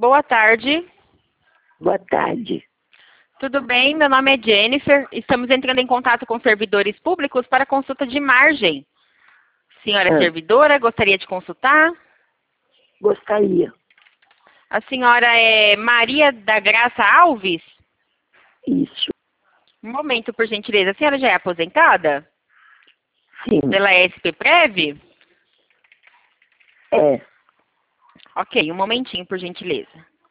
Boa tarde. Boa tarde. Tudo bem? Meu nome é Jennifer. Estamos entrando em contato com servidores públicos para consulta de margem. Senhora servidora, gostaria de consultar? Gostaria. A senhora é Maria da Graça Alves? Isso. Um momento, por gentileza. A senhora já é aposentada? Sim. Pela SPPrev? É. Ok, um momentinho, por gentileza.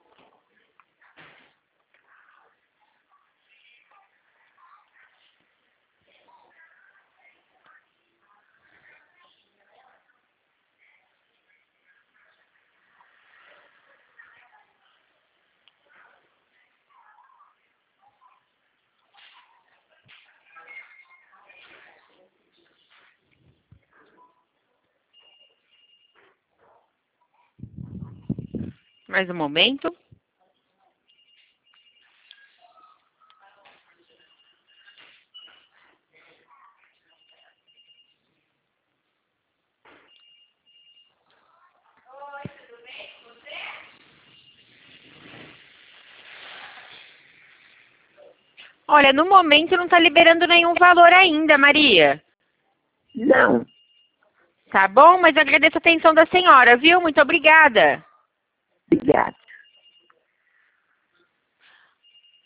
Mais um momento. Olha, no momento não está liberando nenhum valor ainda, Maria. Não. Tá bom? Mas agradeço a atenção da senhora, viu? Muito obrigada. Obrigada.